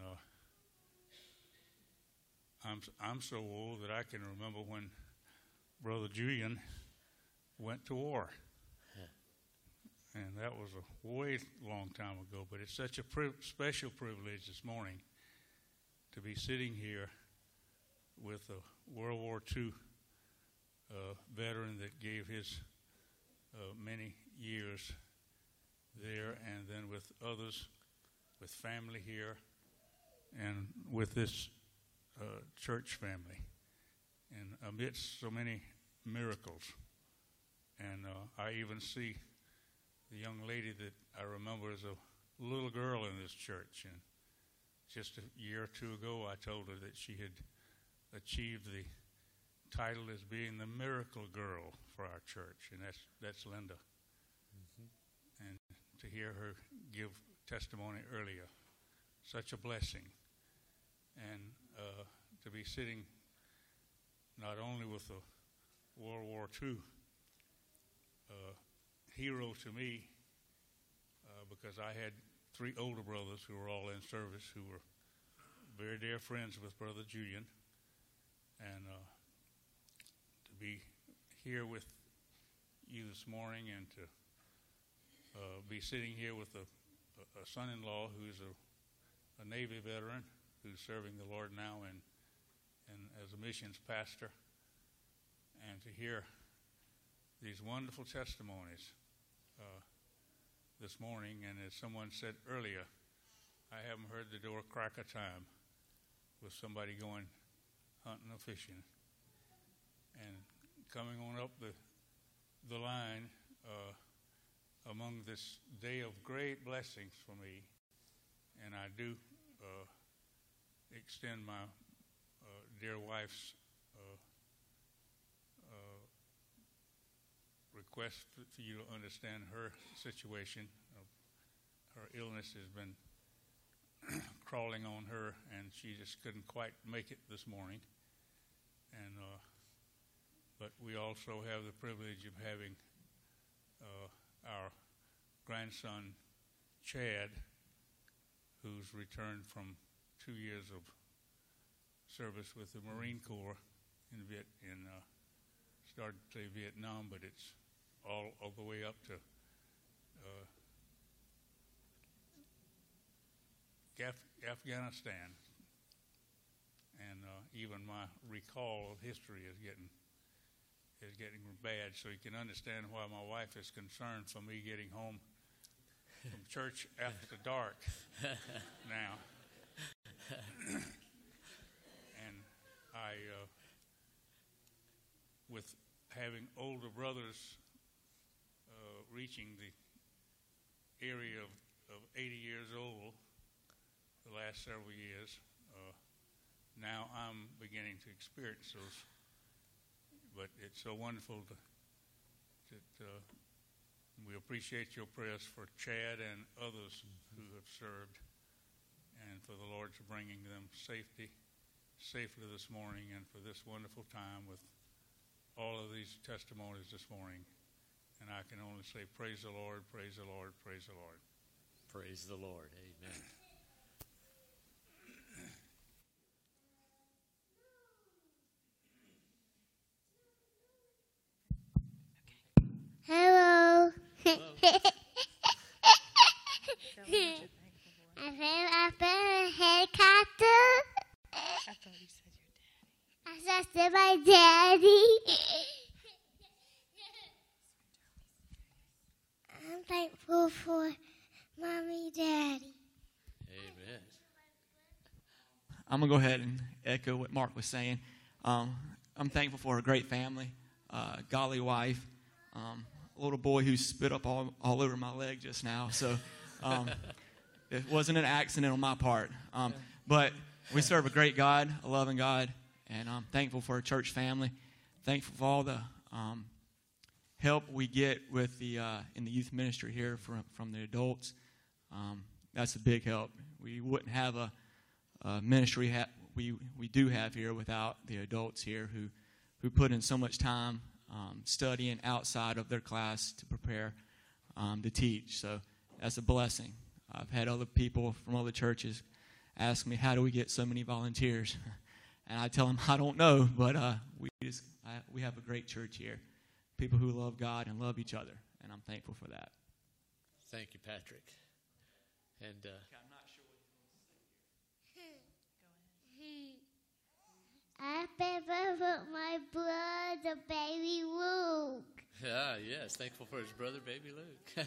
I'm so old that I can remember when Brother Julian went to war. Yeah. And that was a way long time ago, but it's such a special privilege this morning to be sitting here with a World War II veteran that gave his many years there, and then with others, with family here, and with this church family, and amidst so many miracles. And I even see the young lady that I remember as a little girl in this church, and just a year or two ago I told her that she had achieved the title as being the miracle girl for our church, and that's Linda. Mm-hmm. And to hear her give testimony earlier, such a blessing. And to be sitting not only with a World War II hero to me, because I had 3 older brothers who were all in service, who were very dear friends with Brother Julian, and to be here with you this morning, and to be sitting here with a son-in-law who's a Navy veteran, who's serving the Lord now and as a missions pastor, and to hear these wonderful testimonies this morning. And as someone said earlier, I haven't heard the door crack a time with somebody going hunting or fishing. And coming on up the line among this day of great blessings for me, and I do extend my dear wife's request for you to understand her situation. Her illness has been crawling on her, and she just couldn't quite make it this morning. And but we also have the privilege of having our grandson Chad, who's returned from 2 years of service with the Marine Corps started to say Vietnam, but it's all the way up to Afghanistan. And even my recall of history is getting bad, so you can understand why my wife is concerned for me getting home from church after dark now. with having older brothers reaching the area of 80 years old the last several years, now I'm beginning to experience those. But it's so wonderful that we appreciate your prayers for Chad and others who have served, and for the Lord to bringing them safely this morning, and for this wonderful time with all of these testimonies this morning. And I can only say, praise the Lord, praise the Lord, praise the Lord. Praise the Lord. Amen. Hello. I found a helicopter. I thought you said your daddy. I said my daddy. I'm thankful for Mommy, Daddy. Amen. I'm going to go ahead and echo what Mark was saying. I'm thankful for a great family, godly wife, a little boy who spit up all over my leg just now. So it wasn't an accident on my part. But we serve a great God, a loving God, and I'm thankful for a church family. Thankful for all the help we get with the in the youth ministry here from the adults. That's a big help. We wouldn't have a ministry we do have here without the adults here who put in so much time studying outside of their class to prepare to teach. So that's a blessing. I've had other people from other churches ask me, how do we get so many volunteers? And I tell them, I don't know, but we have a great church here. People who love God and love each other, and I'm thankful for that. Thank you, Patrick. And I'm not sure I remember for my brother, baby Luke. Yes, thankful for his brother, baby Luke.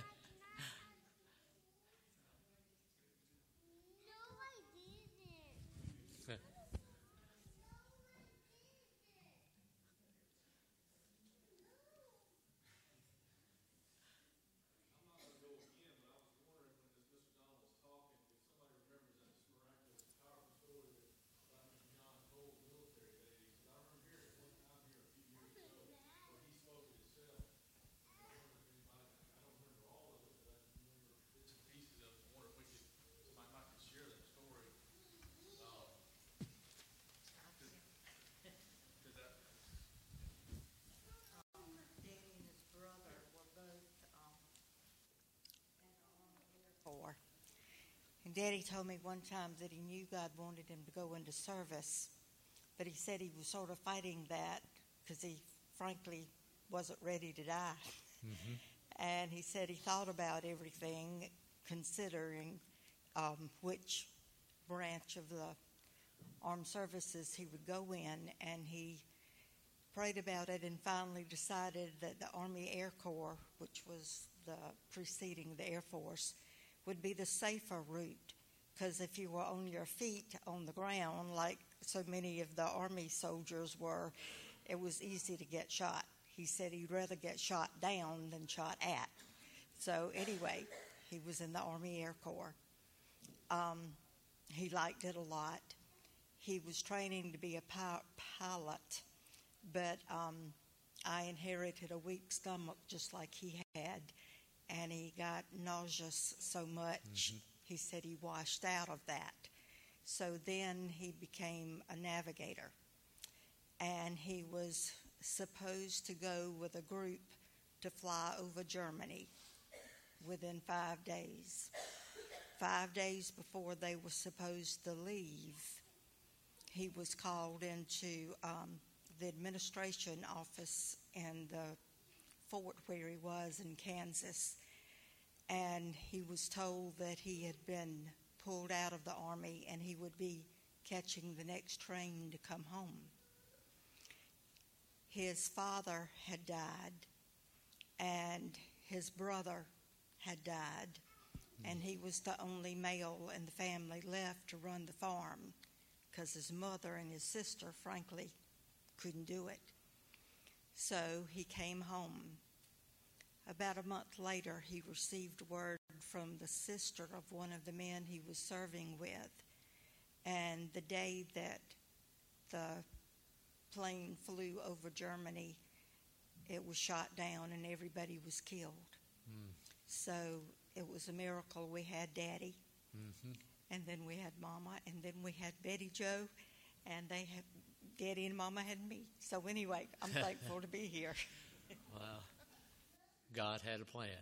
And Daddy told me one time that he knew God wanted him to go into service, but he said he was sort of fighting that because he frankly wasn't ready to die. Mm-hmm. And he said he thought about everything, considering which branch of the armed services he would go in, and he prayed about it and finally decided that the Army Air Corps, which was the preceding the Air Force, would be the safer route, because if you were on your feet on the ground, like so many of the Army soldiers were, it was easy to get shot. He said he'd rather get shot down than shot at. So anyway, he was in the Army Air Corps. He liked it a lot. He was training to be a pilot, but I inherited a weak stomach just like he had, and he got nauseous so much, he said he washed out of that. So then he became a navigator, and he was supposed to go with a group to fly over Germany within 5 days. 5 days before they were supposed to leave, he was called into the administration office in the fort where he was in Kansas, and he was told that he had been pulled out of the Army and he would be catching the next train to come home. His father had died, and his brother had died, and he was the only male in the family left to run the farm, because his mother and his sister, frankly, couldn't do it. So he came home. About a month later, he received word from the sister of one of the men he was serving with. And the day that the plane flew over Germany, it was shot down and everybody was killed. So it was a miracle we had Daddy, and then we had Mama, and then we had Betty Joe, and Daddy and Mama had me. So anyway, I'm thankful to be here. Wow. God had a plan.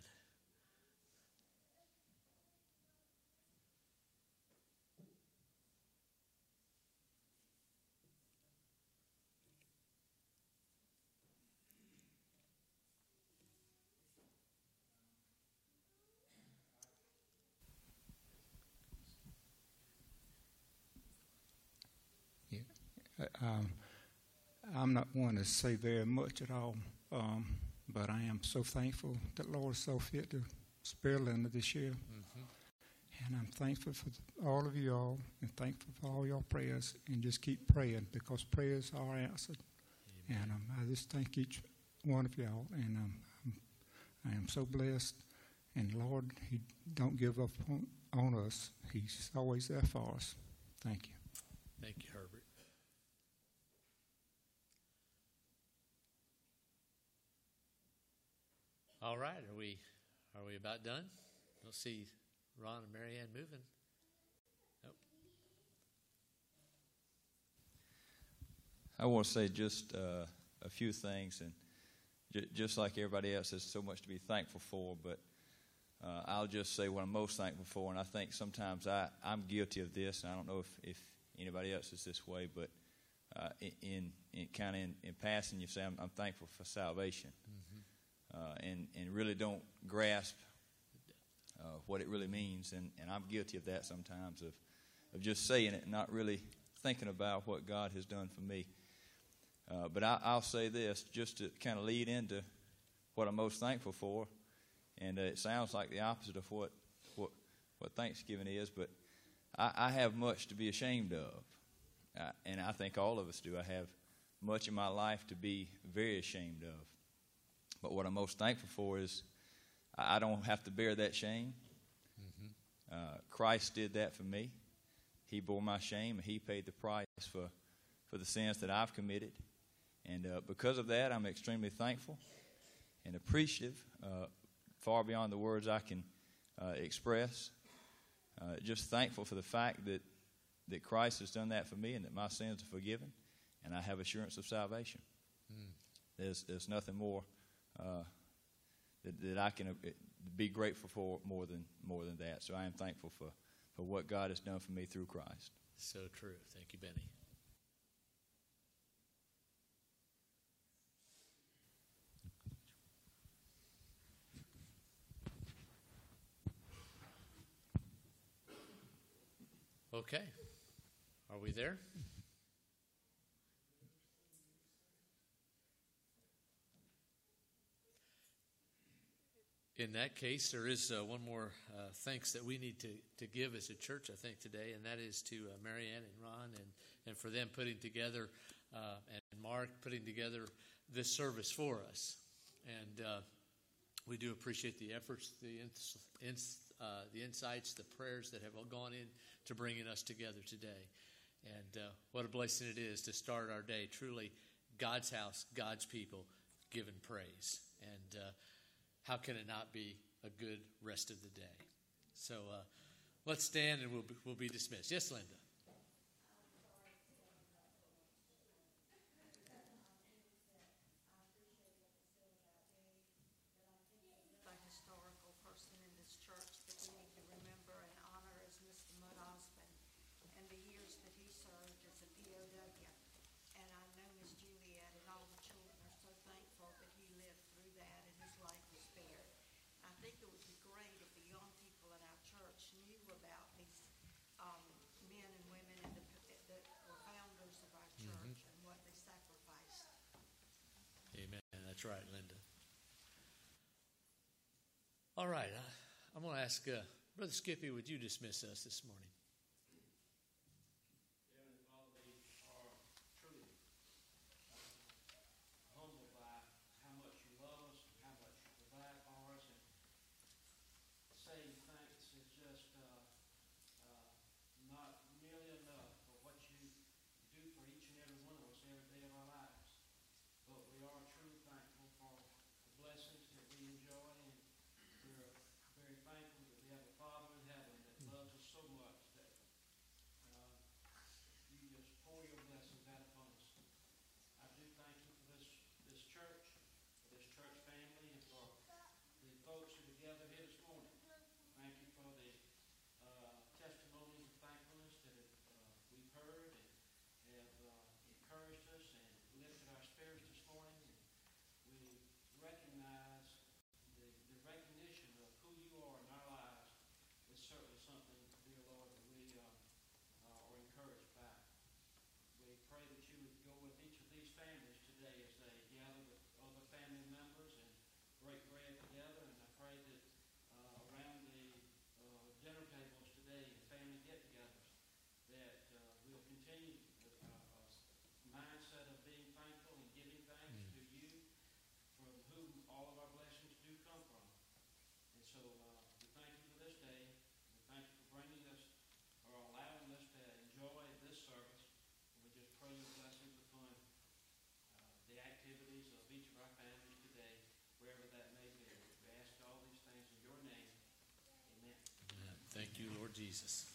I'm not one to say very much at all, but I am so thankful that Lord saw fit to spare Linda this year. And I'm thankful for all of you all, and thankful for all your prayers, and just keep praying, because prayers are answered. Amen. And I just thank each one of y'all, and I am so blessed. And Lord, He don't give up on us. He's always there for us. Thank you. Thank you, Herbert. All right, are we about done? We'll see Ron and Marianne moving. Nope. I want to say just a few things, and just like everybody else, there's so much to be thankful for, but I'll just say what I'm most thankful for, and I think sometimes I'm guilty of this, and I don't know if anybody else is this way, but in passing, you say I'm thankful for salvation, and really don't grasp what it really means, and I'm guilty of that sometimes, of just saying it and not really thinking about what God has done for me. But I'll say this just to kind of lead into what I'm most thankful for, and it sounds like the opposite of what Thanksgiving is, but I have much to be ashamed of, and I think all of us do. I have much in my life to be very ashamed of. But what I'm most thankful for is I don't have to bear that shame. Christ did that for me. He bore my shame, and He paid the price for the sins that I've committed. And because of that, I'm extremely thankful and appreciative, far beyond the words I can express. Just thankful for the fact that Christ has done that for me, and that my sins are forgiven, and I have assurance of salvation. There's nothing more that I can be grateful for more than that. So I am thankful for what God has done for me through Christ. So true. Thank you, Benny. Okay. Are we there? In that case, there is one more thanks that we need to give as a church, I think, today, and that is to Marianne and Ron and for them putting together, and Mark putting together this service for us. And we do appreciate the efforts, the insights, the prayers that have gone in to bringing us together today. And what a blessing it is to start our day, truly God's house, God's people, giving praise. And how can it not be a good rest of the day? So let's stand and we'll be dismissed. Yes, Linda. The historical person in this church that we need to remember and honor is Mr. Mud Osmond, and the years that he served as a POW. And I know Miss Juliet and all the children are so thankful that he lived through that and his life was spared. I think it would be great if the young people in our church knew about these men and women that were founders of our church and what they sacrificed. Amen. That's right, Linda. All right. I'm going to ask Brother Skippy, would you dismiss us this morning? Heavenly Father, we are truly humbled by Lord Jesus.